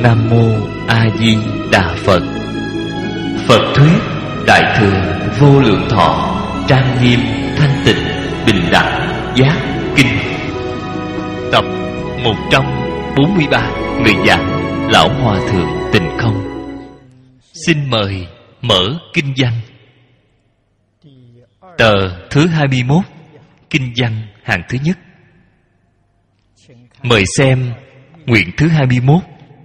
Nam Mô A Di Đà Phật. Phật thuyết Đại thừa vô lượng thọ, trang nghiêm thanh tịnh bình đẳng giác kinh. Tập 143. Người giảng Lão Hòa Thượng Tịnh Không. Xin mời mở kinh văn. Tờ thứ 21, kinh văn hàng thứ nhất. Mời xem nguyện thứ 21.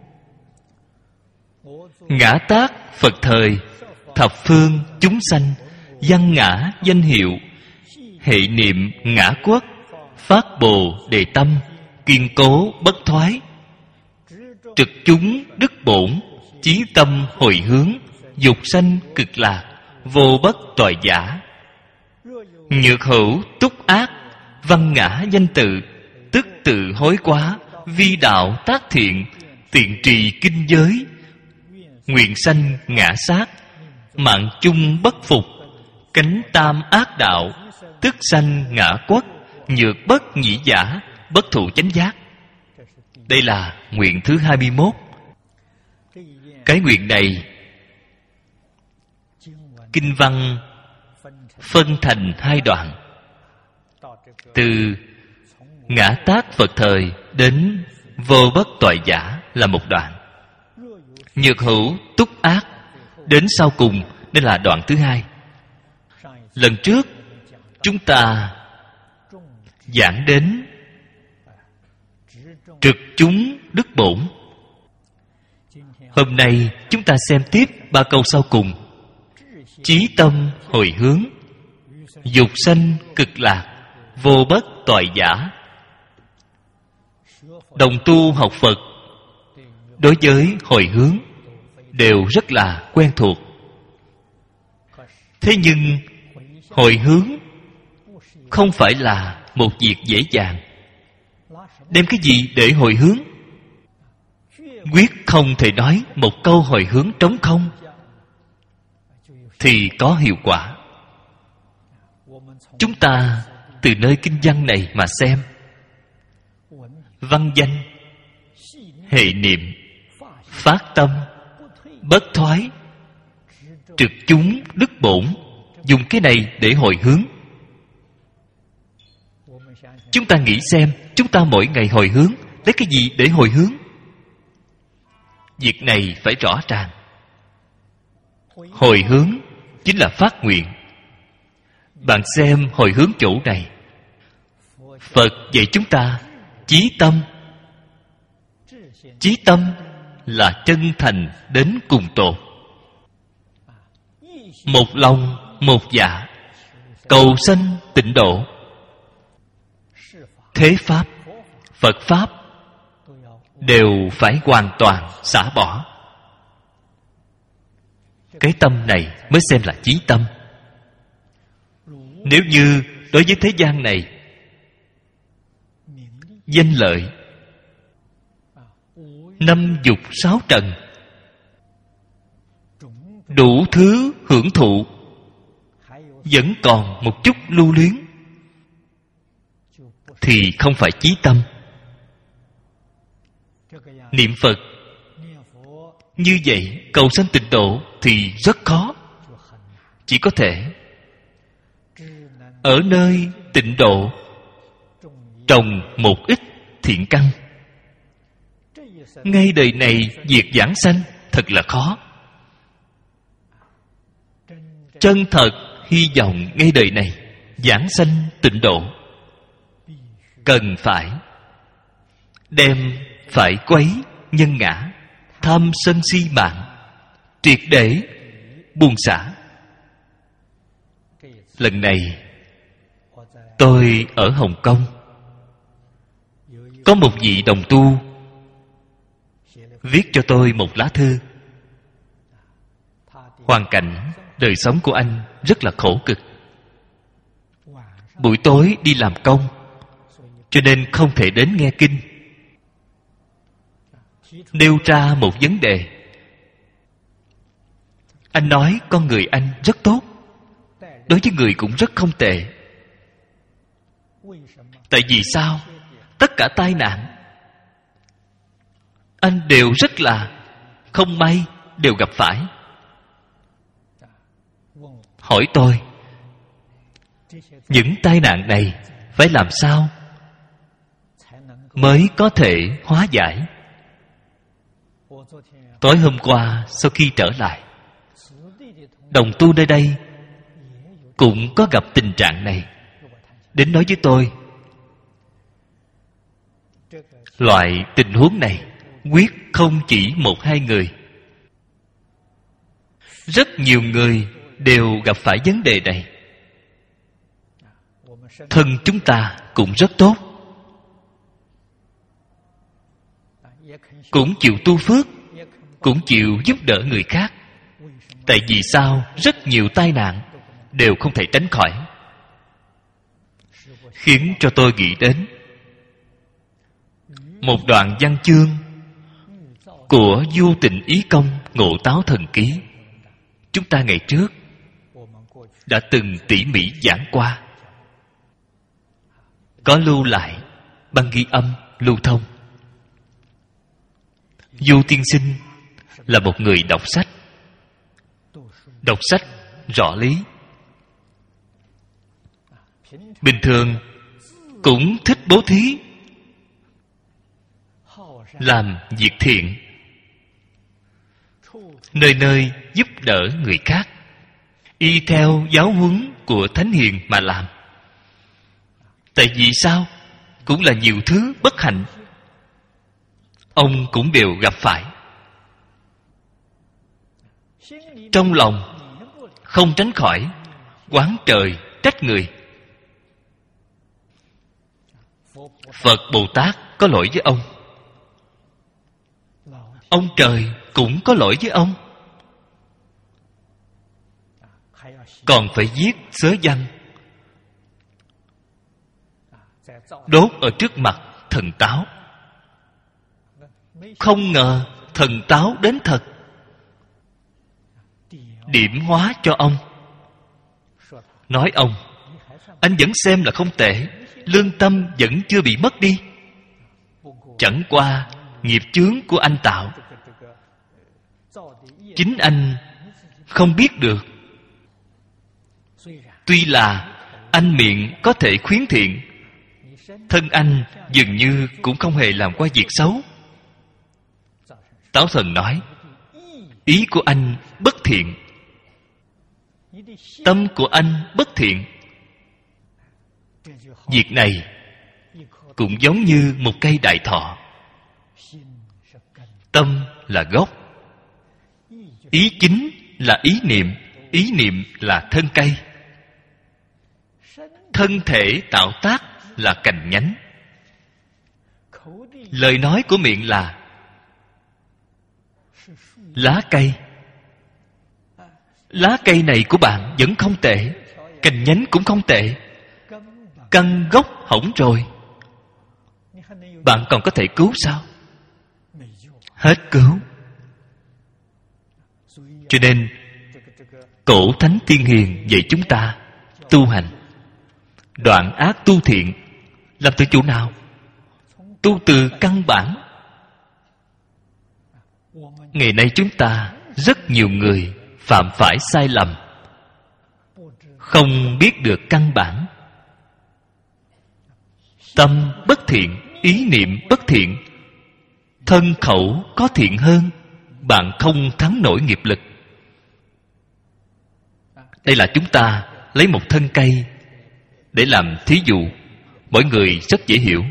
Ngã tác Phật thời, thập phương chúng sanh, văn ngã danh hiệu, hệ niệm ngã quốc, phát bồ đề tâm, kiên cố bất thoái, trực chúng đức bổn, chí tâm hồi hướng, dục sanh cực lạc, vô bất toại giả. Nhược hữu túc ác, văn ngã danh tự, tức tự hối quá, vi đạo tác thiện, tiện trì kinh giới, nguyện sanh ngã sát, mạng chung bất phục, cánh tam ác đạo, tức sanh ngã quốc, nhược bất nhĩ giả, bất thụ chánh giác. Đây là nguyện thứ 21. Cái nguyện này kinh văn phân thành hai đoạn. Từ ngã tác Phật thời đến vô bất toại giả là một đoạn. Nhược hữu túc ác đến sau cùng nên là đoạn thứ hai. Lần trước chúng ta giảng đến trực chúng đức bổn. Hôm nay chúng ta xem tiếp ba câu sau cùng. Chí tâm hồi hướng, dục sanh cực lạc, vô bất toại giả. Đồng tu học Phật đối với hồi hướng đều rất là quen thuộc. Thế nhưng hồi hướng không phải là một việc dễ dàng. Đem cái gì để hồi hướng? Quyết không thể nói một câu hồi hướng trống không thì có hiệu quả. Chúng ta từ nơi kinh văn này mà xem. Văn danh, hệ niệm, phát tâm, bất thoái, trực chúng đức bổn, dùng cái này để hồi hướng. Chúng ta nghĩ xem, chúng ta mỗi ngày hồi hướng lấy cái gì để hồi hướng? Việc này phải rõ ràng. Hồi hướng chính là phát nguyện. Bạn xem hồi hướng chỗ này, Phật dạy chúng ta chí tâm. Chí tâm là chân thành đến cùng tột, một lòng một dạ, cầu sanh tịnh độ. Thế pháp, Phật pháp đều phải hoàn toàn xả bỏ. Cái tâm này mới xem là chí tâm. Nếu như đối với thế gian này, danh lợi, năm dục sáu trần, đủ thứ hưởng thụ, vẫn còn một chút lưu luyến, thì không phải chí tâm. Niệm Phật như vậy cầu sanh tịnh độ thì rất khó. Chỉ có thể ở nơi tịnh độ trồng một ít thiện căn. Ngay đời này việc giảng sanh thật là khó. Chân thật hy vọng ngay đời này giảng sanh tịnh độ, cần phải đem phải quấy nhân ngã, tham sân si mạng triệt để buông xả. Lần này tôi ở Hồng Kông, có một vị đồng tu viết cho tôi một lá thư. Hoàn cảnh đời sống của anh rất là khổ cực. Buổi tối đi làm công, cho nên không thể đến nghe kinh. Nêu ra một vấn đề. Anh nói con người anh rất tốt, đối với người cũng rất không tệ. Tại vì sao? Tất cả tai nạn anh đều rất là không may đều gặp phải. Hỏi tôi, những tai nạn này phải làm sao mới có thể hóa giải? Tối hôm qua sau khi trở lại, đồng tu nơi đây cũng có gặp tình trạng này, đến nói với tôi, loại tình huống này quyết không chỉ một hai người, rất nhiều người đều gặp phải vấn đề này. Thân chúng ta cũng rất tốt, cũng chịu tu phước, cũng chịu giúp đỡ người khác. Tại vì sao rất nhiều tai nạn đều không thể tránh khỏi? Khiến cho tôi nghĩ đến một đoạn văn chương của Vô Tình Ý Công Ngộ Táo Thần Ký. Chúng ta ngày trước đã từng tỉ mỉ giảng qua, có lưu lại băng ghi âm lưu thông. Du tiên sinh là một người đọc sách, đọc sách rõ lý, bình thường cũng thích bố thí, làm việc thiện, nơi nơi giúp đỡ người khác, y theo giáo huấn của Thánh Hiền mà làm. Tại vì sao? Cũng là nhiều thứ bất hạnh ông cũng đều gặp phải. Trong lòng không tránh khỏi oán trời trách người. Phật Bồ Tát có lỗi với ông trời cũng có lỗi với ông, còn phải viết sớ văn đốt ở trước mặt thần táo. Không ngờ thần táo đến thật, điểm hóa cho ông, nói ông, anh vẫn xem là không tệ, lương tâm vẫn chưa bị mất đi, chẳng qua nghiệp chướng của anh tạo, chính anh không biết được. Tuy là anh miệng có thể khuyến thiện, thân anh dường như cũng không hề làm qua việc xấu. Táo Thần nói, ý của anh bất thiện, tâm của anh bất thiện. Việc này cũng giống như một cây đại thọ, tâm là gốc, ý chính là ý niệm là thân cây, thân thể tạo tác là cành nhánh. Lời nói của miệng là lá cây. Lá cây này của bạn vẫn không tệ, cành nhánh cũng không tệ, căn gốc hỏng rồi, bạn còn có thể cứu sao? Hết cứu. Cho nên cổ thánh tiên hiền dạy chúng ta tu hành, đoạn ác tu thiện. Làm từ chỗ nào? Tu từ căn bản. Ngày nay chúng ta rất nhiều người phạm phải sai lầm, không biết được căn bản. Tâm bất thiện, ý niệm bất thiện, thân khẩu có thiện hơn, bạn không thắng nổi nghiệp lực. Đây là chúng ta lấy một thân cây để làm thí dụ, mỗi người rất dễ hiểu.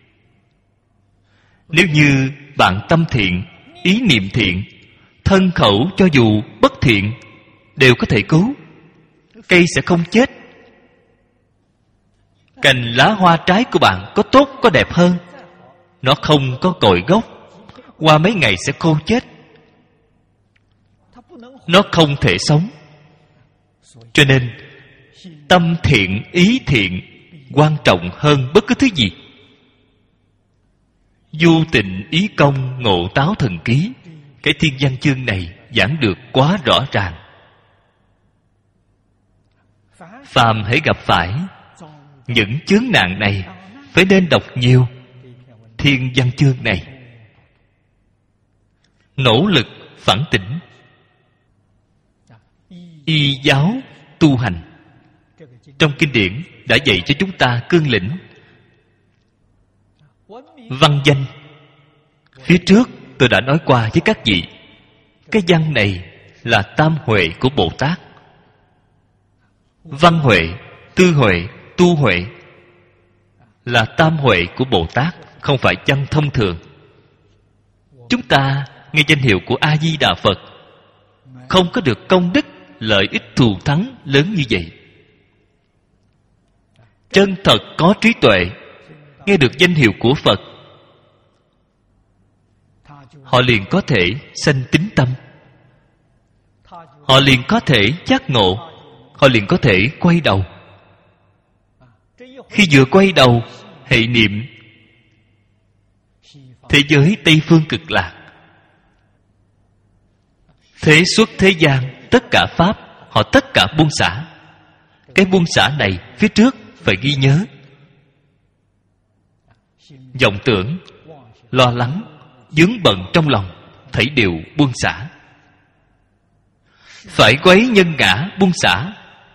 Nếu như bạn tâm thiện, ý niệm thiện, thân khẩu cho dù bất thiện đều có thể cứu, cây sẽ không chết. Cành lá hoa trái của bạn có tốt có đẹp hơn, nó không có cội gốc, qua mấy ngày sẽ khô chết, nó không thể sống. Cho nên tâm thiện, ý thiện quan trọng hơn bất cứ thứ gì. Vô Tình Ý Công Ngộ Táo Thần Ký, cái thiên văn chương này giảng được quá rõ ràng. Phàm hãy gặp phải những chướng nạn này, phải nên đọc nhiều thiên văn chương này. nỗ lực phản tỉnh. Y giáo tu hành, trong kinh điển đã dạy cho chúng ta cương lĩnh. Văn danh, phía trước tôi đã nói qua với các vị. Cái văn này là tam huệ của Bồ Tát. Văn huệ, tư huệ, tu huệ là tam huệ của Bồ Tát, không phải văn thông thường. Chúng ta nghe danh hiệu của A Di Đà Phật, không có được công đức lợi ích thù thắng lớn như vậy. Chân thật có trí tuệ, nghe được danh hiệu của Phật, họ liền có thể sanh tín tâm, họ liền có thể giác ngộ, họ liền có thể quay đầu. Khi vừa quay đầu, hệ niệm thế giới Tây Phương Cực Lạc. Thế xuất thế gian, tất cả Pháp, họ tất cả buông xả. Cái buông xả này phía trước phải ghi nhớ. Vọng tưởng, lo lắng, vướng bận trong lòng, thảy đều buông xả. Phải quấy nhân ngã buông xả.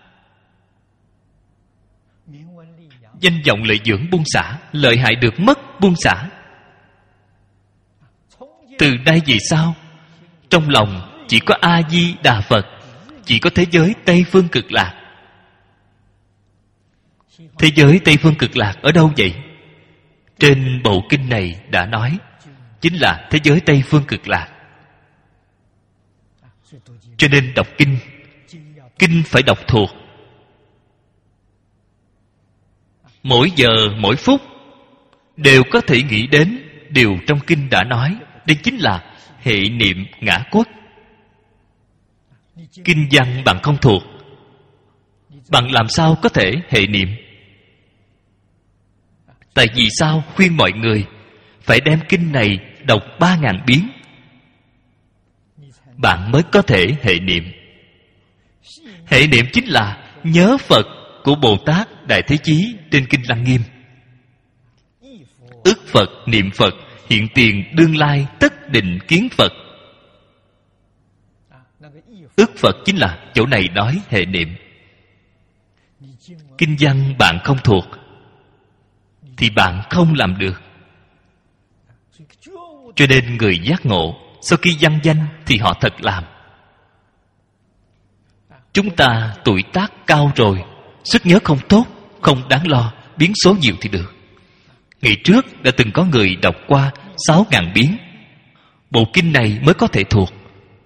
Danh vọng lợi dưỡng buông xả. Lợi hại được mất buông xả. Từ nay về sau, trong lòng chỉ có A Di Đà Phật, chỉ có thế giới Tây Phương Cực Lạc. Thế giới Tây Phương Cực Lạc ở đâu vậy? Trên bộ kinh này đã nói, chính là thế giới Tây Phương Cực Lạc. Cho nên đọc kinh, kinh phải đọc thuộc. Mỗi giờ mỗi phút đều có thể nghĩ đến điều trong kinh đã nói. Đây chính là hệ niệm ngã quốc. Kinh văn bạn không thuộc, bạn làm sao có thể hệ niệm? Tại vì sao khuyên mọi người phải đem kinh này đọc 3.000 biến, bạn mới có thể hệ niệm. Hệ niệm chính là nhớ Phật của Bồ Tát Đại Thế Chí trên kinh Lăng Nghiêm. Ức Phật, niệm Phật, hiện tiền đương lai tất định kiến Phật. Ức Phật chính là chỗ này nói hệ niệm. Kinh văn bạn không thuộc thì bạn không làm được. Cho nên người giác ngộ sau khi văn danh thì họ thật làm. Chúng ta tuổi tác cao rồi, sức nhớ không tốt, không đáng lo, biến số nhiều thì được. Ngày trước đã từng có người đọc qua 6.000 biến, bộ kinh này mới có thể thuộc.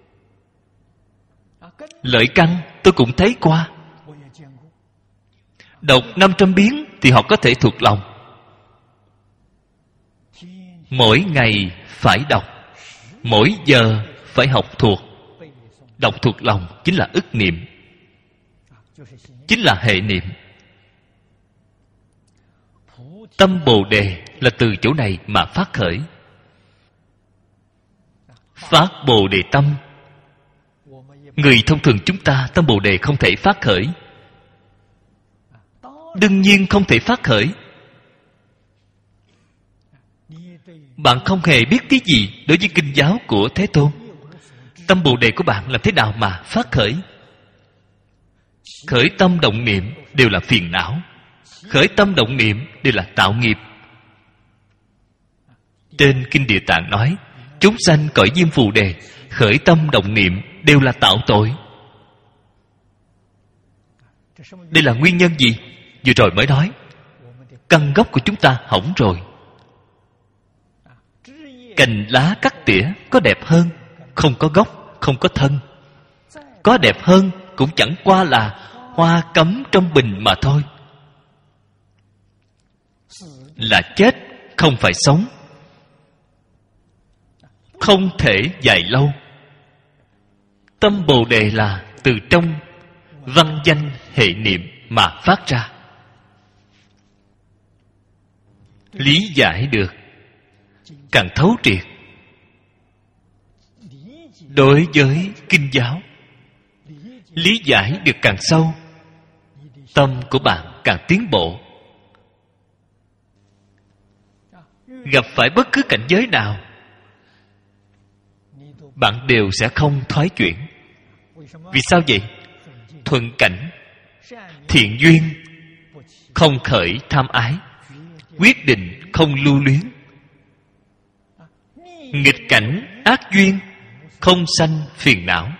Lợi căn tôi cũng thấy qua, đọc 500 biến thì họ có thể thuộc lòng. Mỗi ngày phải đọc, mỗi giờ phải học thuộc. Đọc thuộc lòng chính là ức niệm, chính là hệ niệm. Tâm Bồ Đề là từ chỗ này mà phát khởi. Phát Bồ Đề tâm, người thông thường chúng ta tâm Bồ Đề không thể phát khởi. Đương nhiên không thể phát khởi. Bạn không hề biết cái gì đối với kinh giáo của Thế Tôn. Tâm Bồ Đề của bạn làm thế nào mà phát khởi? Khởi tâm động niệm đều là phiền não. Khởi tâm động niệm đều là tạo nghiệp. Trên Kinh Địa Tạng nói, chúng sanh cõi Diêm Phù Đề, khởi tâm động niệm đều là tạo tội. Đây là nguyên nhân gì? Vừa rồi mới nói, căn gốc của chúng ta hỏng rồi. Cành lá cắt tỉa có đẹp hơn, không có gốc, không có thân. Có đẹp hơn cũng chẳng qua là hoa cắm trong bình mà thôi. Là chết, không phải sống. Không thể dài lâu. Tâm Bồ Đề là từ trong văn danh hệ niệm mà phát ra. Lý giải được, càng thấu triệt. Đối với kinh giáo, lý giải được càng sâu, tâm của bạn càng tiến bộ. Gặp phải bất cứ cảnh giới nào, bạn đều sẽ không thoái chuyển. Vì sao vậy? Thuận cảnh, thiện duyên, không khởi tham ái, quyết định không lưu luyến. Nghịch cảnh, ác duyên, không sanh phiền não,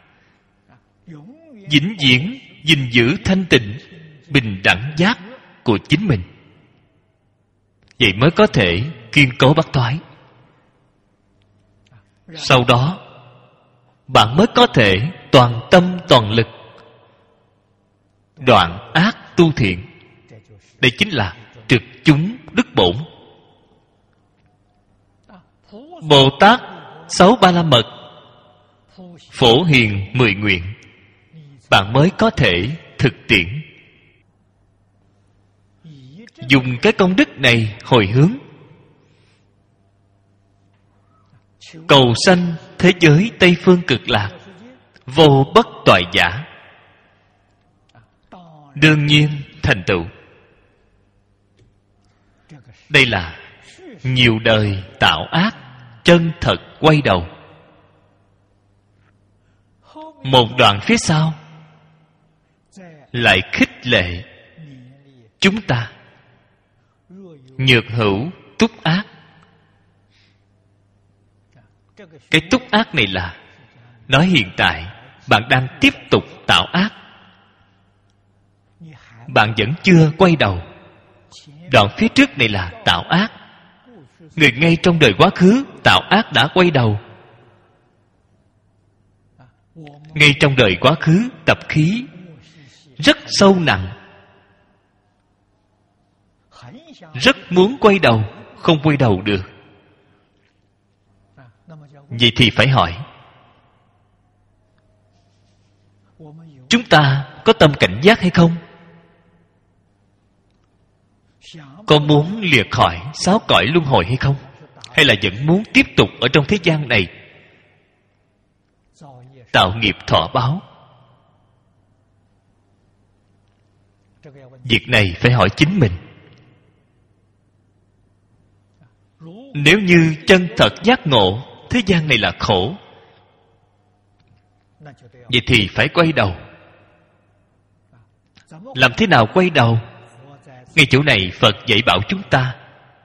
vĩnh viễn gìn giữ thanh tịnh, bình đẳng giác của chính mình. Vậy mới có thể kiên cố bất thoái. Sau đó bạn mới có thể toàn tâm toàn lực đoạn ác tu thiện. Đây chính là trực chúng đức bổn. Bồ Tát Sáu Ba La Mật, Phổ Hiền 10 nguyện, bạn mới có thể thực tiễn. Dùng cái công đức này hồi hướng, cầu sanh thế giới Tây Phương Cực Lạc, vô bất toại giả, đương nhiên thành tựu. Đây là nhiều đời tạo ác chân thật quay đầu. Một đoạn phía sau lại khích lệ chúng ta nhược hữu túc ác. Cái túc ác này là nói hiện tại bạn đang tiếp tục tạo ác, bạn vẫn chưa quay đầu. Đoạn phía trước này là tạo ác. Người ngay trong đời quá khứ tạo ác đã quay đầu. Ngay trong đời quá khứ tập khí rất sâu nặng, rất muốn quay đầu, không quay đầu được. Vậy thì phải hỏi, chúng ta có tâm cảnh giác hay không? Có muốn lìa khỏi 6 cõi luân hồi hay không? Hay là vẫn muốn tiếp tục ở trong thế gian này tạo nghiệp thọ báo? Việc này phải hỏi chính mình. Nếu như chân thật giác ngộ thế gian này là khổ, vậy thì phải quay đầu. Làm thế nào quay đầu? Ngay chỗ này Phật dạy bảo chúng ta: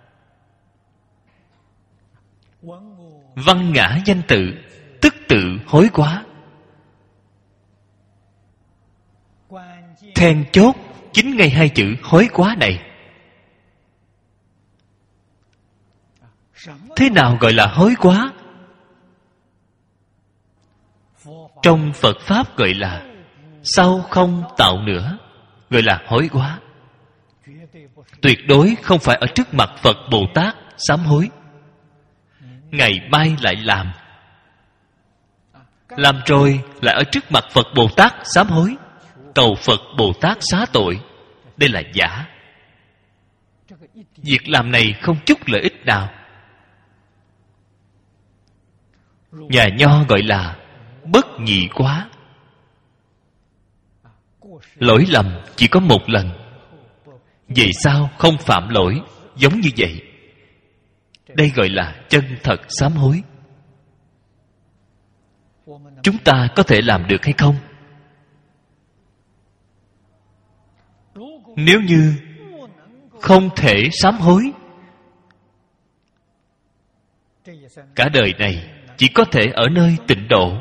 văn ngã danh tự, tức tự hối quá. Then chốt chính ngay 2 chữ hối quá này. Thế nào gọi là hối quá? Trong Phật Pháp gọi là sau không tạo nữa, gọi là hối quá. Tuyệt đối không phải ở trước mặt Phật Bồ Tát sám hối. Ngày mai lại làm rồi lại ở trước mặt Phật Bồ Tát sám hối, cầu Phật Bồ Tát xá tội. Đây là giả. Việc làm này không chút lợi ích nào. Nhà Nho gọi là bất nhị quá. Lỗi lầm chỉ có một lần, về sau không phạm lỗi giống như vậy. Đây gọi là chân thật sám hối. Chúng ta có thể làm được hay không? Nếu như không thể sám hối, cả đời này chỉ có thể ở nơi tịnh độ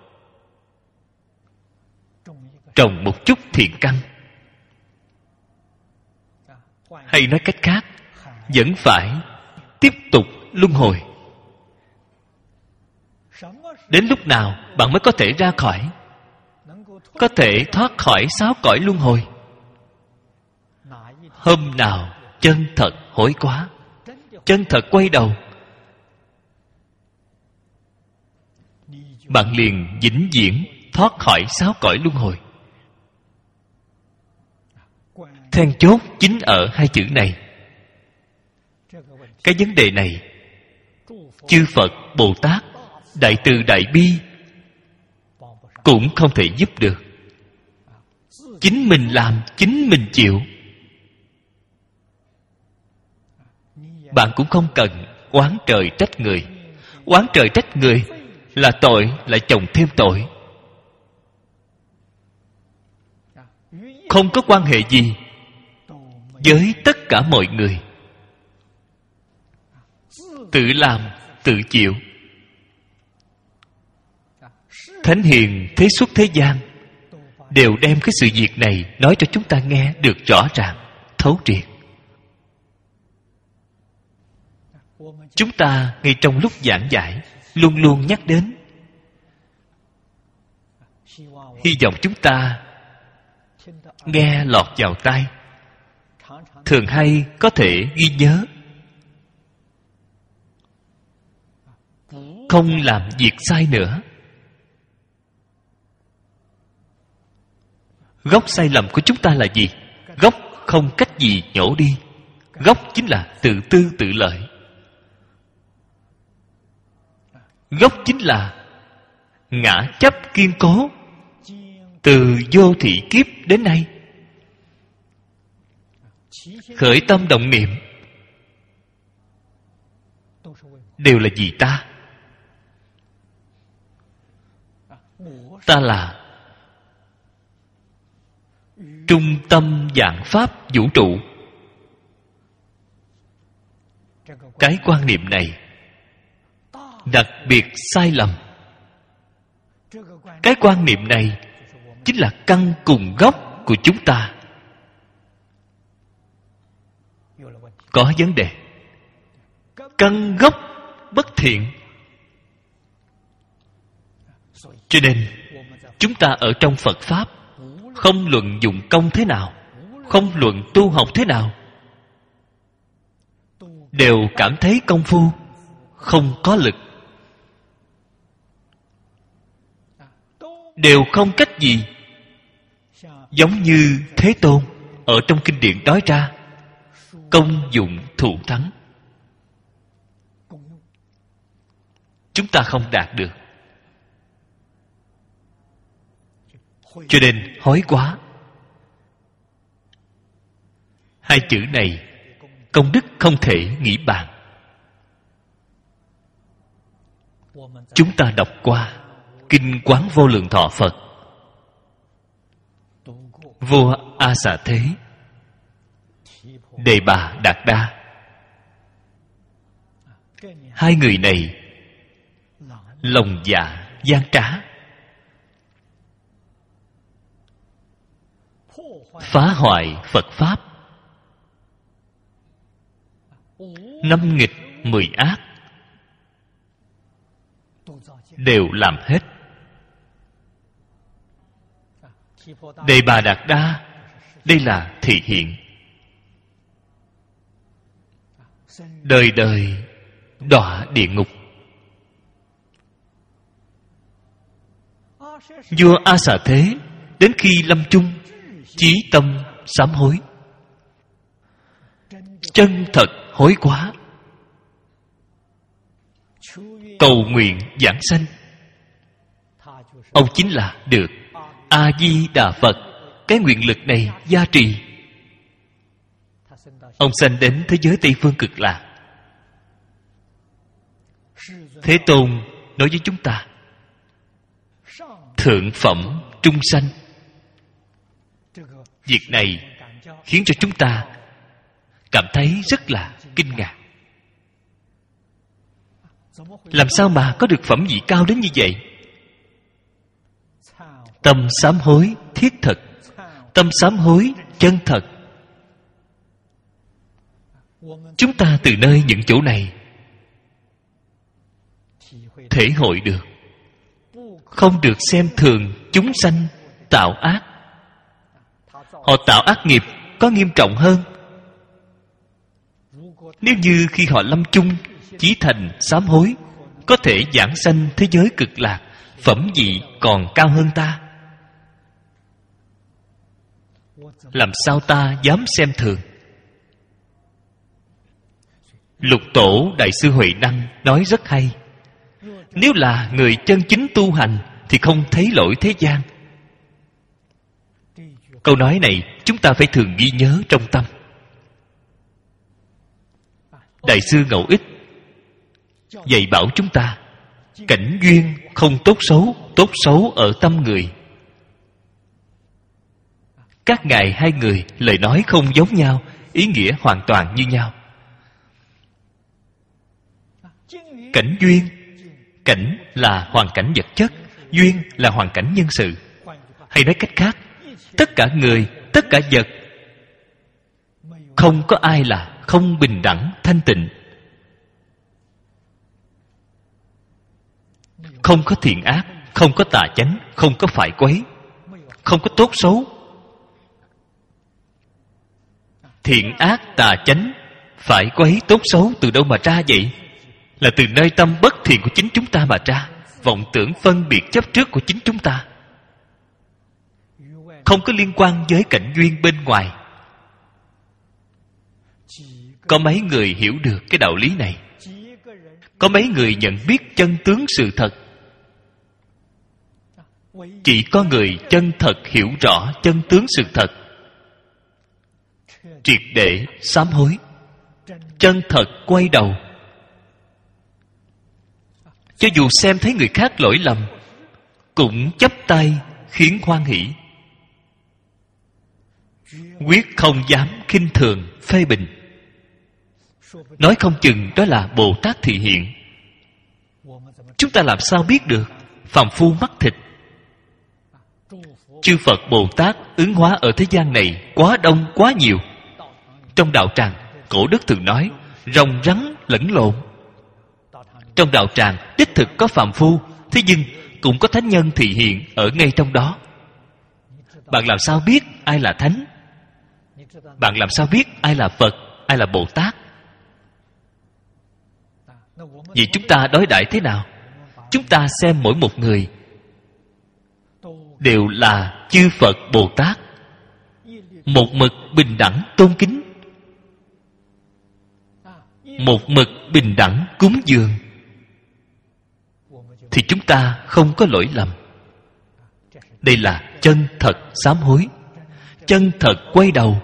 trồng một chút thiện căn. Hay nói cách khác, vẫn phải tiếp tục luân hồi. Đến lúc nào bạn mới có thể ra khỏi, có thể thoát khỏi 6 cõi luân hồi? Hôm nào chân thật hối quá, chân thật quay đầu, bạn liền vĩnh viễn thoát khỏi 6 cõi luân hồi. Then chốt chính ở 2 chữ này. Cái vấn đề này chư Phật Bồ Tát Đại Từ Đại Bi cũng không thể giúp được. Chính mình làm, chính mình chịu. Bạn cũng không cần oán trời trách người. Oán trời trách người là tội lại chồng thêm tội. Không có quan hệ gì với tất cả mọi người. Tự làm, tự chịu. Thánh hiền thế xuất thế gian đều đem cái sự việc này nói cho chúng ta nghe được rõ ràng, thấu triệt. Chúng ta ngay trong lúc giảng giải luôn luôn nhắc đến. Hy vọng chúng ta nghe lọt vào tai, thường hay có thể ghi nhớ, không làm việc sai nữa. Gốc sai lầm của chúng ta là gì? Gốc không cách gì nhổ đi. Gốc chính là tự tư tự lợi. Gốc chính là ngã chấp kiên cố. Từ vô thị kiếp đến nay, khởi tâm động niệm đều là gì ta? Ta là trung tâm vạn pháp vũ trụ. Cái quan niệm này đặc biệt sai lầm. Cái quan niệm này chính là căn cùng gốc của chúng ta có vấn đề. Căn gốc bất thiện. Cho nên chúng ta ở trong Phật Pháp, không luận dụng công thế nào, không luận tu học thế nào, đều cảm thấy công phu không có lực, đều không cách gì. Giống như Thế Tôn ở trong kinh điển nói ra, công dụng thù thắng. Chúng ta không đạt được. Cho nên hối quá. Hai chữ này công đức không thể nghĩ bàn. Chúng ta đọc qua Kinh Quán Vô Lượng Thọ Phật, vua A Xà Thế, Đề Bà Đạt Đa. Hai người này lòng dạ gian trá, phá hoại Phật Pháp, năm nghịch mười ác đều làm hết. Đề Bà Đạt Đa, đây là thị hiện. Đời đời đọa địa ngục. Vua A Xà Thế đến khi lâm chung, chí tâm sám hối, chân thật hối quá, cầu nguyện giảng sanh. Ông chính là được A Di Đà Phật cái nguyện lực này gia trì. Ông sanh đến thế giới Tây Phương Cực Lạc. Thế Tôn nói với chúng ta, thượng phẩm trung sanh. Việc này khiến cho chúng ta cảm thấy rất là kinh ngạc. Làm sao mà có được phẩm vị cao đến như vậy? Tâm sám hối thiết thực, tâm sám hối chân thật. Chúng ta từ nơi những chỗ này thể hội được, không được xem thường chúng sanh tạo ác. Họ tạo ác nghiệp có nghiêm trọng hơn. Nếu như khi họ lâm chung chí thành sám hối, có thể giảng sanh thế giới Cực Lạc, phẩm vị còn cao hơn ta. Làm sao ta dám xem thường? Lục Tổ Đại sư Huệ Năng nói rất hay. Nếu là người chân chính tu hành thì không thấy lỗi thế gian. Câu nói này chúng ta phải thường ghi nhớ trong tâm. Đại sư Ngẫu Ích dạy bảo chúng ta cảnh duyên không tốt xấu, tốt xấu ở tâm người. Các ngài hai người lời nói không giống nhau, ý nghĩa hoàn toàn như nhau. Cảnh duyên, cảnh là hoàn cảnh vật chất, duyên là hoàn cảnh nhân sự. Hay nói cách khác, tất cả người, tất cả vật, không có ai là không bình đẳng thanh tịnh. Không có thiện ác, không có tà chánh, không có phải quấy, không có tốt xấu. Thiện ác tà chánh, phải quấy tốt xấu từ đâu mà ra vậy? Là từ nơi tâm bất thiện của chính chúng ta mà ra. Vọng tưởng phân biệt chấp trước của chính chúng ta, không có liên quan với cảnh duyên bên ngoài. Có mấy người hiểu được cái đạo lý này? Có mấy người nhận biết chân tướng sự thật? Chỉ có người chân thật hiểu rõ chân tướng sự thật, triệt để sám hối, chân thật quay đầu. Cho dù xem thấy người khác lỗi lầm, cũng chắp tay khiến hoan hỷ, quyết không dám khinh thường phê bình. Nói không chừng đó là Bồ Tát thị hiện. Chúng ta làm sao biết được? Phàm phu mắt thịt. Chư Phật Bồ Tát ứng hóa ở thế gian này quá đông quá nhiều. Trong đạo tràng, cổ đức thường nói rồng rắn lẫn lộn. Trong đạo tràng đích thực có phàm phu, thế nhưng cũng có thánh nhân thị hiện ở ngay trong đó. Bạn làm sao biết ai là thánh? Bạn làm sao biết ai là Phật, ai là Bồ Tát? Vì chúng ta đối đãi thế nào? Chúng ta xem mỗi một người đều là chư Phật Bồ Tát, một mực bình đẳng tôn kính, một mực bình đẳng cúng dường, thì chúng ta không có lỗi lầm. Đây là chân thật sám hối, chân thật quay đầu.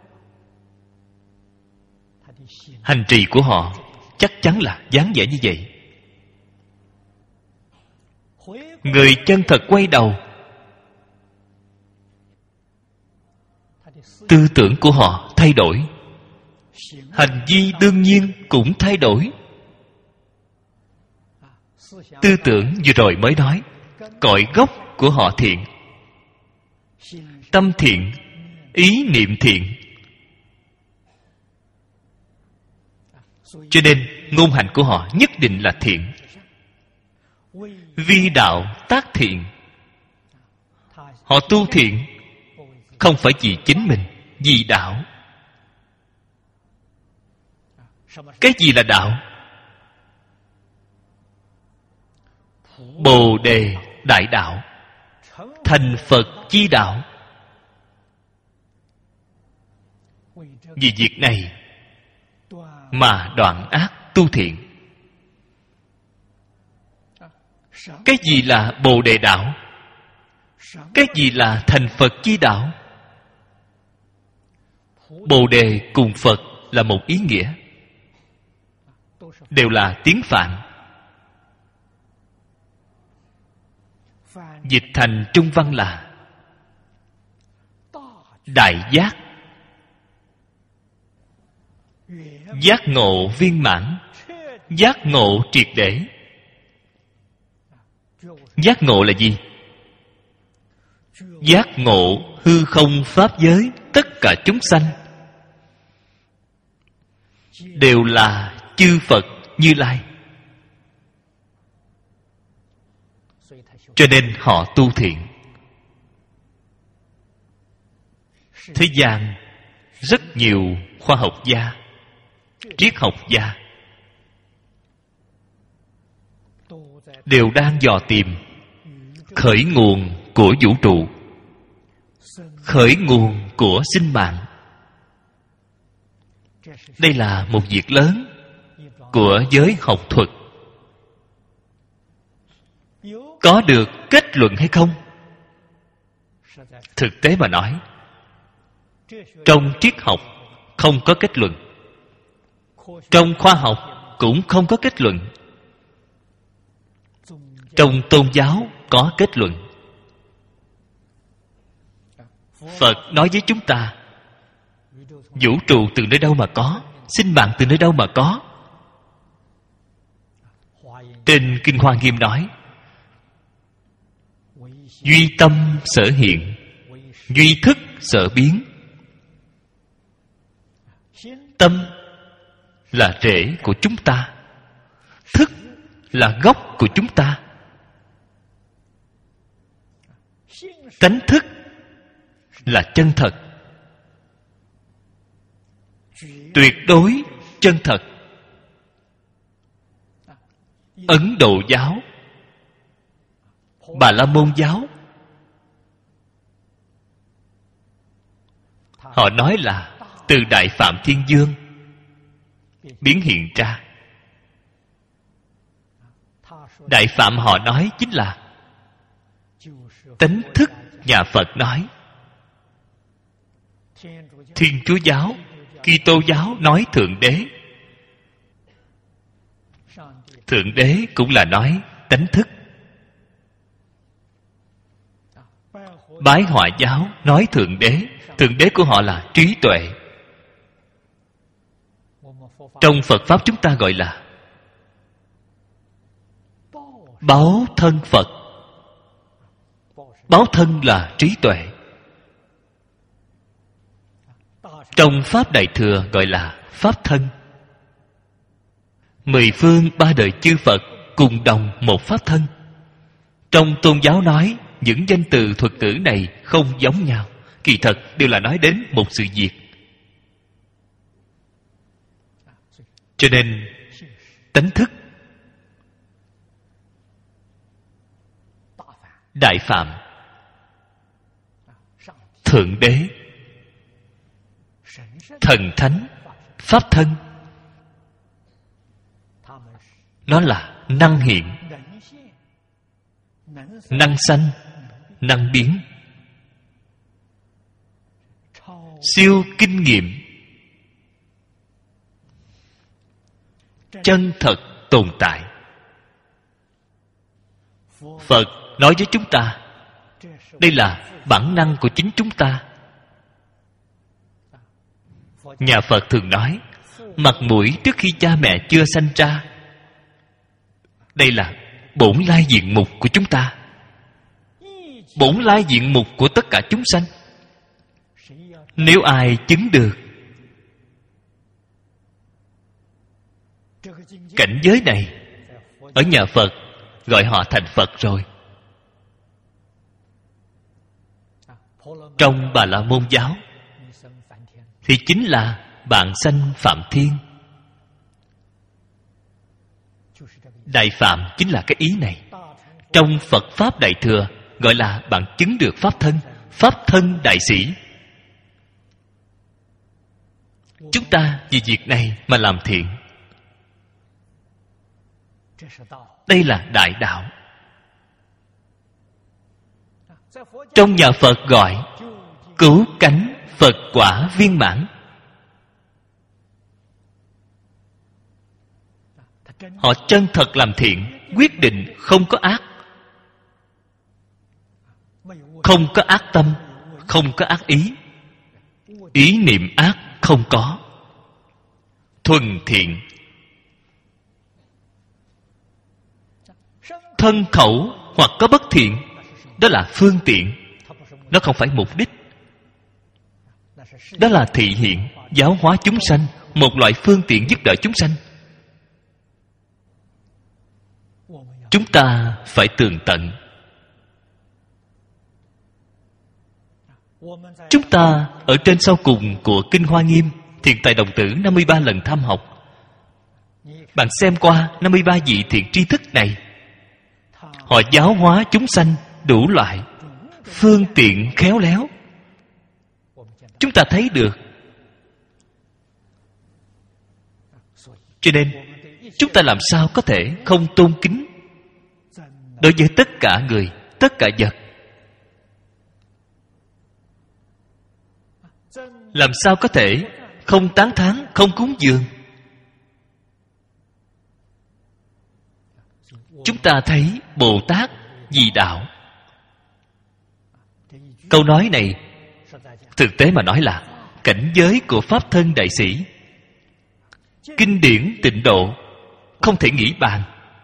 Hành trì của họ chắc chắn là dáng vẻ như vậy. Người chân thật quay đầu, tư tưởng của họ thay đổi, hành vi đương nhiên cũng thay đổi. Tư tưởng vừa rồi mới nói, cội gốc của họ thiện, tâm thiện, ý niệm thiện, cho nên ngôn hành của họ nhất định là thiện. Vi đạo tác thiện. Họ tu thiện không phải vì chính mình, vì đạo. Cái gì là đạo? Bồ đề đại đạo, thành Phật chi đạo. Vì việc này mà đoạn ác tu thiện. Cái gì là Bồ đề đạo? Cái gì là thành Phật chi đạo? Bồ đề cùng Phật là một ý nghĩa, đều là tiếng Phạn. Dịch thành trung văn là đại giác, giác ngộ viên mãn, giác ngộ triệt để. Giác ngộ là gì? Giác ngộ hư không pháp giới, tất cả chúng sanh đều là chư Phật Như Lai. Cho nên họ tu thiện. Thế gian rất nhiều khoa học gia, triết học gia đều đang dò tìm khởi nguồn của vũ trụ, khởi nguồn của sinh mạng. Đây là một việc lớn của giới học thuật. Có được kết luận hay không? Thực tế mà nói, trong triết học không có kết luận, trong khoa học cũng không có kết luận. Trong tôn giáo có kết luận. Phật nói với chúng ta, vũ trụ từ nơi đâu mà có, sinh mạng từ nơi đâu mà có. Trên Kinh Hoa Nghiêm nói, duy tâm sở hiện, duy thức sở biến. Tâm là rễ của chúng ta, thức là gốc của chúng ta. Tánh thức là chân thật, tuyệt đối chân thật. Ấn Độ giáo, Bà La Môn giáo, họ nói là từ Đại Phạm Thiên Dương biến hiện ra. Đại Phạm họ nói chính là tánh thức nhà Phật nói. Thiên Chúa giáo, Kitô giáo nói Thượng Đế. Thượng Đế cũng là nói tánh thức. Bái Họa giáo nói Thượng Đế. Thượng Đế của họ là trí tuệ. Trong Phật Pháp chúng ta gọi là báo thân Phật. Báo thân là trí tuệ. Trong Pháp Đại Thừa gọi là Pháp thân. 10 phương 3 đời chư Phật cùng đồng một Pháp thân. Trong tôn giáo nói những danh từ thuật ngữ này không giống nhau, kỳ thật đều là nói đến một sự việc. Cho nên tánh thức, Đại Phạm, Thượng Đế, Thần Thánh, Pháp thân, nó là năng hiện, năng sanh, năng biến, siêu kinh nghiệm, chân thật tồn tại. Phật nói với chúng ta, đây là bản năng của chính chúng ta. Nhà Phật thường nói, mặt mũi trước khi cha mẹ chưa sanh ra. Đây là bổn lai diện mục của chúng ta, bổn lai diện mục của tất cả chúng sanh. Nếu ai chứng được cảnh giới này, ở nhà Phật gọi họ thành Phật rồi. Trong Bà La Môn giáo thì chính là bạn sanh Phạm Thiên. Đại Phạm chính là cái ý này. Trong Phật Pháp Đại Thừa gọi là bạn chứng được Pháp thân, Pháp thân đại sĩ. Chúng ta vì việc này mà làm thiện. Đây là đại đạo. Trong nhà Phật gọi cứu cánh Phật quả viên mãn. Họ chân thật làm thiện, quyết định không có ác, không có ác tâm, không có ác ý, ý niệm ác không có, thuần thiện. Thân khẩu hoặc có bất thiện, đó là phương tiện, nó không phải mục đích. Đó là thị hiện, giáo hóa chúng sanh, một loại phương tiện giúp đỡ chúng sanh. Chúng ta phải tường tận. Chúng ta ở trên sau cùng của Kinh Hoa Nghiêm, Thiện Tài Đồng Tử 53 lần tham học. Bạn xem qua 53 vị thiện tri thức này, họ giáo hóa chúng sanh đủ loại, phương tiện khéo léo. Chúng ta thấy được. Cho nên chúng ta làm sao có thể không tôn kính đối với tất cả người, tất cả vật? Làm sao có thể không tán thán, không cúng dường? Chúng ta thấy Bồ Tát vì đạo. Câu nói này thực tế mà nói là cảnh giới của Pháp Thân Đại Sĩ. Kinh điển Tịnh Độ không thể nghĩ bàn.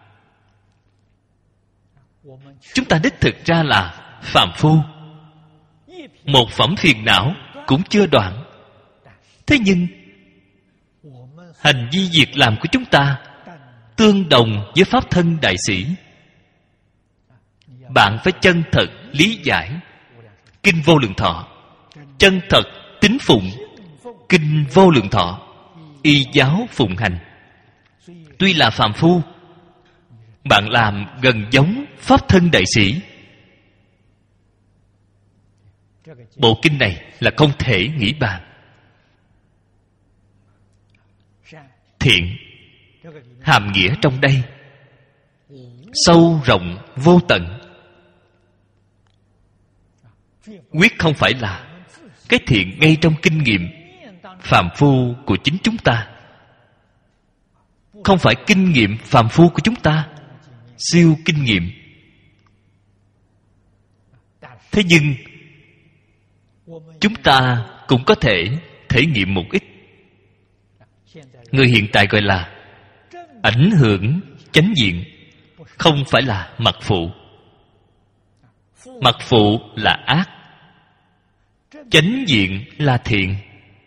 Chúng ta đích thực ra là phàm phu, một phẩm phiền não cũng chưa đoạn. Thế nhưng hành vi việc làm của chúng ta tương đồng với Pháp Thân Đại Sĩ. Bạn phải chân thật lý giải Kinh Vô Lượng Thọ, chân thật tín phụng Kinh Vô Lượng Thọ, y giáo phụng hành. Tuy là phàm phu, bạn làm gần giống Pháp Thân Đại Sĩ. Bộ kinh này là không thể nghĩ bàn. Thiện, hàm nghĩa trong đây sâu rộng vô tận, quyết không phải là cái thiện ngay trong kinh nghiệm phàm phu của chính chúng ta, không phải kinh nghiệm phàm phu của chúng ta, siêu kinh nghiệm. Thế nhưng chúng ta cũng có thể thể nghiệm một ít. Người hiện tại gọi là ảnh hưởng chánh diện, không phải là mặt phụ. Mặt phụ là ác, chánh diện là thiện.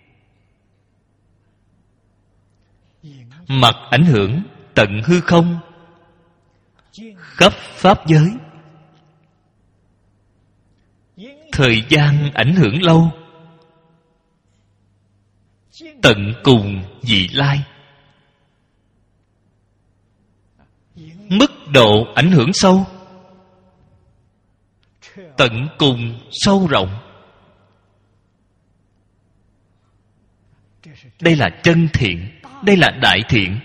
Mặt ảnh hưởng tận hư không, khắp pháp giới. Thời gian ảnh hưởng lâu, tận cùng vị lai. Mức độ ảnh hưởng sâu, tận cùng sâu rộng. Đây là chân thiện, đây là đại thiện.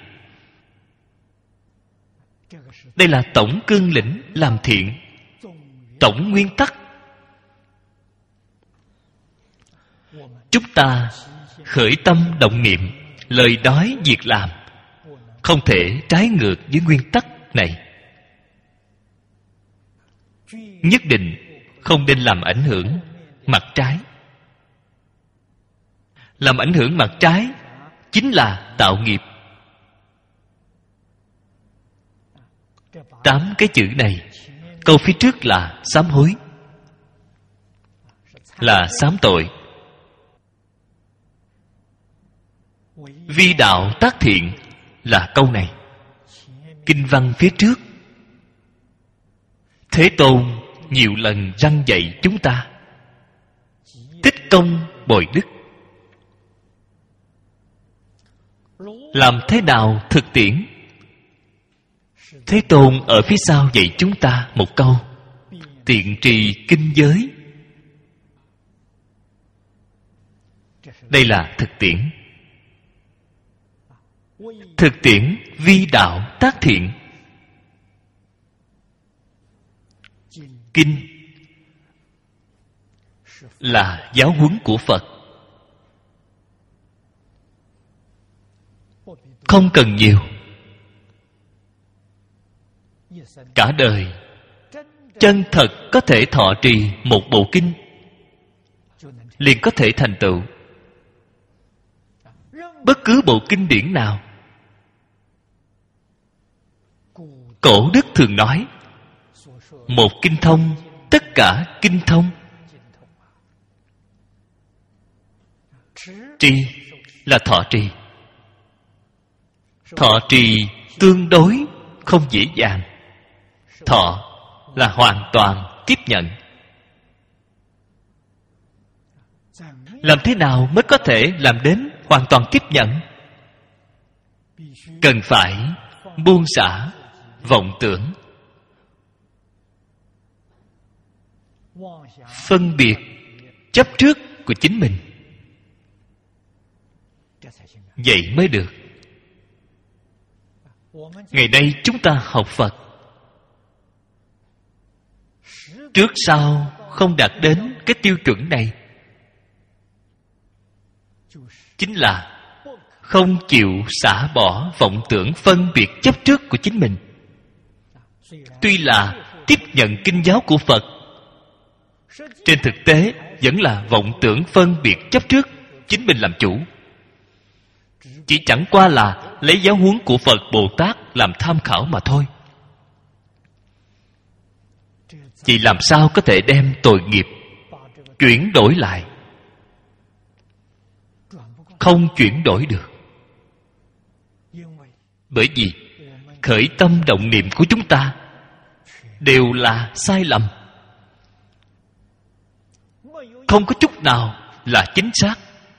Đây là tổng cương lĩnh làm thiện, tổng nguyên tắc. Chúng ta khởi tâm động niệm, lời nói việc làm không thể trái ngược với nguyên tắc này. Nhất định không nên làm ảnh hưởng mặt trái. Làm ảnh hưởng mặt trái chính là tạo nghiệp. 8 cái chữ này, câu phía trước là sám hối, là sám tội. Vi đạo tác thiện là câu này. Kinh văn phía trước, Thế Tôn nhiều lần răn dạy chúng ta tích công bồi đức. Làm thế nào thực tiễn? Thế Tôn ở phía sau dạy chúng ta một câu: tiện trì kinh giới. Đây là thực tiễn. Thực tiễn vi đạo tác thiện. Kinh là giáo huấn của Phật, không cần nhiều. Cả đời chân thật có thể thọ trì một bộ kinh, liền có thể thành tựu. Bất cứ bộ kinh điển nào, cổ đức thường nói một kinh thông, tất cả kinh thông. Trì là thọ trì. Thọ trì tương đối không dễ dàng. Thọ là hoàn toàn tiếp nhận. Làm thế nào mới có thể làm đến hoàn toàn tiếp nhận? Cần phải buông xả vọng tưởng, phân biệt chấp trước của chính mình. Vậy mới được. Ngày nay chúng ta học Phật, trước sau không đạt đến cái tiêu chuẩn này, chính là không chịu xả bỏ vọng tưởng phân biệt chấp trước của chính mình. tuy là tiếp nhận kinh giáo của Phật, trên thực tế vẫn là vọng tưởng phân biệt chấp trước chính mình làm chủ. Chỉ chẳng qua là lấy giáo huấn của Phật Bồ Tát làm tham khảo mà thôi. Chị làm sao có thể đem tội nghiệp chuyển đổi lại? Không chuyển đổi được. Bởi vì khởi tâm động niệm của chúng ta đều là sai lầm, không có chút nào là chính xác.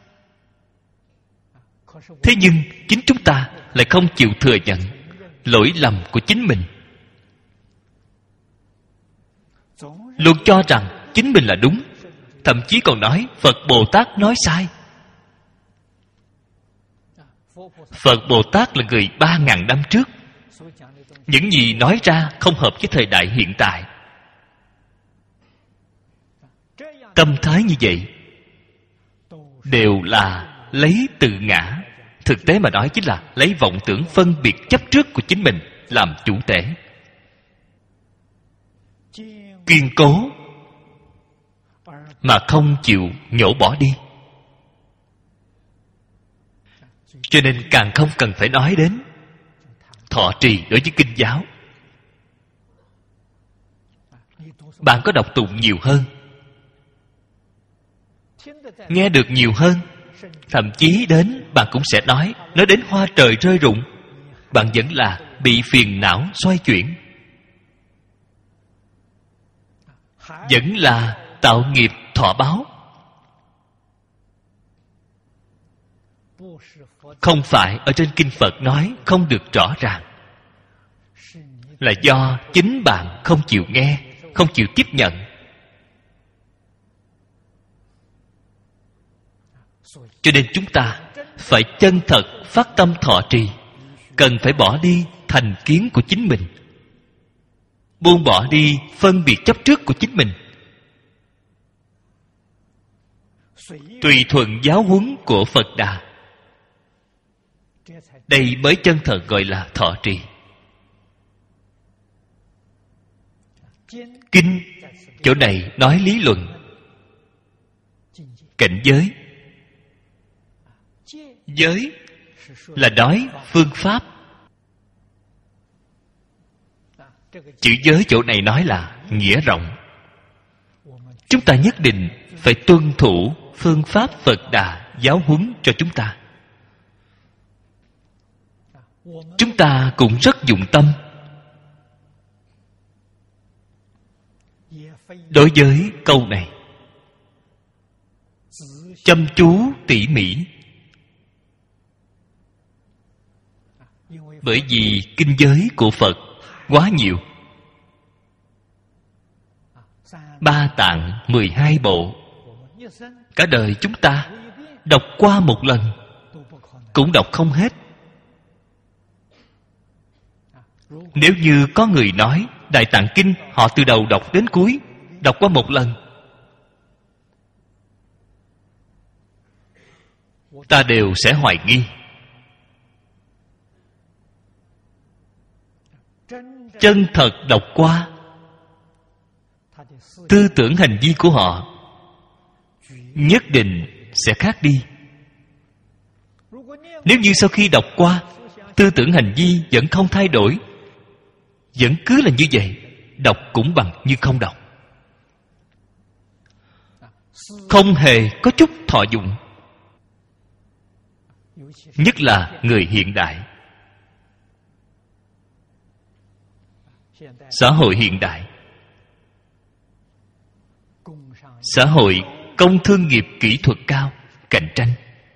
Thế nhưng chính chúng ta lại không chịu thừa nhận lỗi lầm của chính mình, luôn cho rằng chính mình là đúng, thậm chí còn nói Phật Bồ Tát nói sai. Phật Bồ Tát là người 3.000 năm trước, những gì nói ra không hợp với thời đại hiện tại. Tâm thái như vậy đều là lấy tự ngã, thực tế mà nói chính là lấy vọng tưởng phân biệt chấp trước của chính mình làm chủ tể. Kiên cố mà không chịu nhổ bỏ đi. Cho nên càng không cần phải nói đến thọ trì đối với kinh giáo. Bạn có đọc tụng nhiều hơn, nghe được nhiều hơn, thậm chí đến bạn cũng sẽ nói đến hoa trời rơi rụng, bạn vẫn là bị phiền não xoay chuyển, vẫn là tạo nghiệp thọ báo. Không phải ở trên kinh Phật nói không được rõ ràng, là do chính bạn không chịu nghe, không chịu tiếp nhận. Cho nên chúng ta phải chân thật phát tâm thọ trì, cần phải bỏ đi thành kiến của chính mình, buông bỏ đi phân biệt chấp trước của chính mình, tùy thuận giáo huấn của Phật Đà. Đây mới chân thật gọi là thọ trì. Kinh chỗ này nói lý luận, cảnh giới. Giới là nói phương pháp. Chữ giới chỗ này nói là nghĩa rộng. Chúng ta nhất định phải tuân thủ phương pháp Phật Đà giáo huấn cho chúng ta. Chúng ta cũng rất dụng tâm đối với câu này, chăm chú tỉ mỉ. Bởi vì kinh giới của Phật quá nhiều, 3 tạng 12 bộ, cả đời chúng ta đọc qua một lần cũng đọc không hết. Nếu như có người nói Đại Tạng Kinh họ từ đầu đọc đến cuối, đọc qua một lần, ta đều sẽ hoài nghi. Chân thật đọc qua, tư tưởng hành vi của họ nhất định sẽ khác đi. Nếu như sau khi đọc qua, tư tưởng hành vi vẫn không thay đổi, vẫn cứ là như vậy, đọc cũng bằng như không đọc, không hề có chút thọ dụng. Nhất là người hiện đại. Xã hội hiện đại, xã hội công thương nghiệp kỹ thuật cao, cạnh tranh.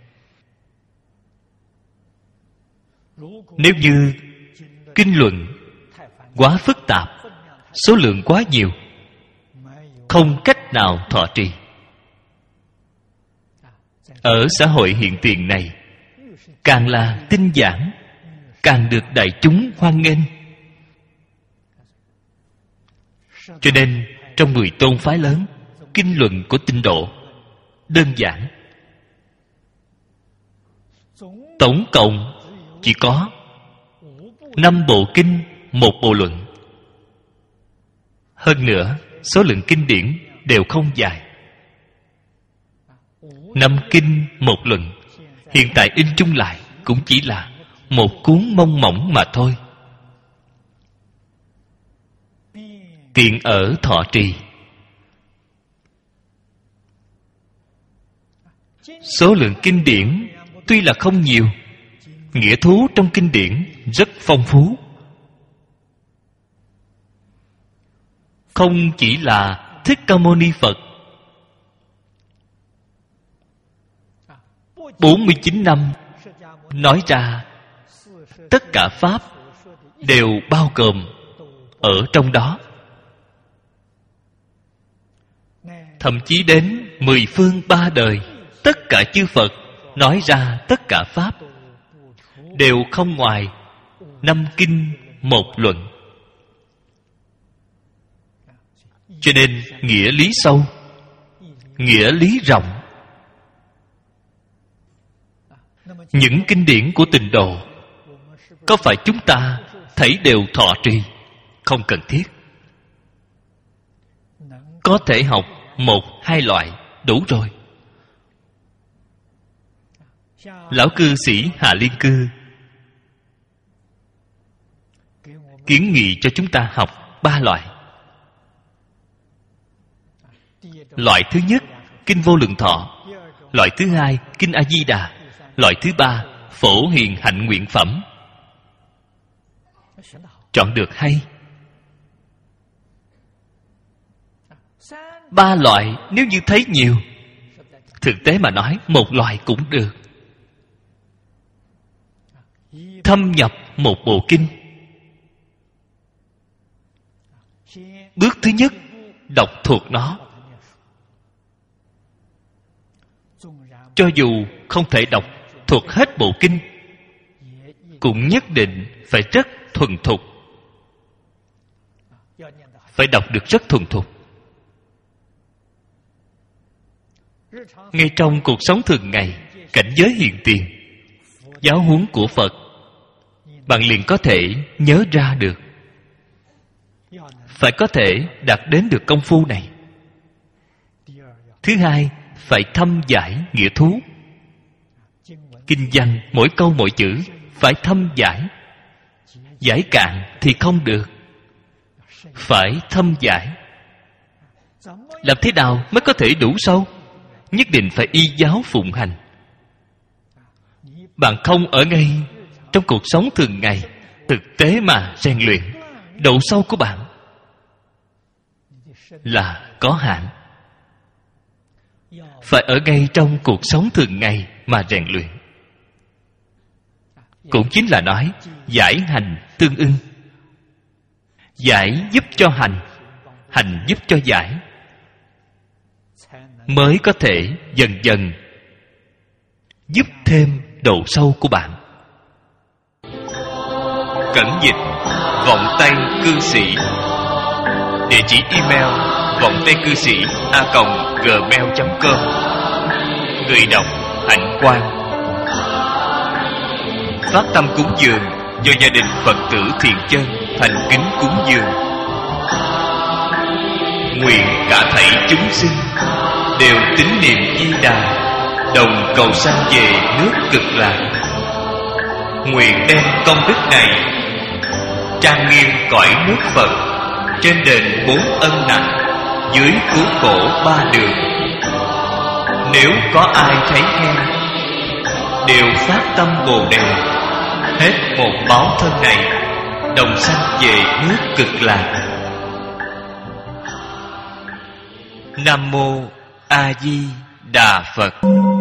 Nếu như kinh luận quá phức tạp, số lượng quá nhiều, không cách nào thọ trì. Ở xã hội hiện tiền này, càng là tinh giản, càng được đại chúng hoan nghênh. Cho nên trong 10 tôn phái lớn, kinh luận của Tịnh Độ đơn giản, tổng cộng chỉ có 5 bộ kinh, 1 bộ luận. Hơn nữa, số lượng kinh điển đều không dài. 5 kinh 1 luận, hiện tại in chung lại cũng chỉ là một cuốn mông mỏng mà thôi. Kiện ở Thọ Trì. Số lượng kinh điển tuy là không nhiều, nghĩa thú trong kinh điển rất phong phú. Không chỉ là Thích Ca Mâu Ni Phật 49 năm nói ra, tất cả pháp đều bao gồm ở trong đó. Thậm chí đến 10 phương 3 đời, tất cả chư Phật nói ra tất cả pháp đều không ngoài 5 kinh 1 luận. Cho nên nghĩa lý sâu, nghĩa lý rộng. Những kinh điển của Tịnh Độ có phải chúng ta thấy đều thọ trì? Không cần thiết. Có thể học 1-2 loại đủ rồi. Lão cư sĩ Hà Liên Cư kiến nghị cho chúng ta học 3 loại. Loại thứ nhất, Kinh Vô Lượng Thọ. Loại thứ hai, Kinh A Di Đà. Loại thứ ba, Phổ Hiền Hạnh Nguyện Phẩm. Chọn được hay. 3 loại nếu như thấy nhiều, thực tế mà nói 1 loại cũng được. Thâm nhập một bộ kinh. Bước thứ nhất, đọc thuộc nó. Cho dù không thể đọc thuộc hết bộ kinh, cũng nhất định phải rất thuần thục. Phải đọc được rất thuần thục. Ngay trong cuộc sống thường ngày, cảnh giới hiện tiền, giáo huấn của Phật, bạn liền có thể nhớ ra được. Phải có thể đạt đến được công phu này. Thứ hai, phải thâm giải nghĩa thú. Kinh văn mỗi câu mỗi chữ phải thâm giải. Giải cạn thì không được, phải thâm giải. Làm thế nào mới có thể đủ sâu? Nhất định phải y giáo phụng hành. Bạn không ở ngay trong cuộc sống thường ngày, thực tế mà rèn luyện, độ sâu của bạn là có hạn. Phải ở ngay trong cuộc sống thường ngày mà rèn luyện. Cũng chính là nói giải hành tương ưng. Giải giúp cho hành, hành giúp cho giải, mới có thể dần dần giúp thêm độ sâu của bạn. Cẩn dịch Vọng Tây Cư Sĩ. Địa chỉ email vongtaicư sĩ@gmail.com. Người đọc Hạnh Quang. Phát tâm cúng dường do gia đình Phật tử Thiện Chân thành kính cúng dường. Nguyện cả thảy chúng sinh đều tín niệm Di Đà, đồng cầu sanh về nước Cực Lạc. Nguyện đem công đức này trang nghiêm cõi nước Phật, trên đền 4 ân nặng, dưới cứu khổ 3 đường. Nếu có ai thấy nghe, đều phát tâm Bồ Đề, hết một báo thân này, đồng sanh về nước Cực Lạc. Nam Mô A Di Đà Phật.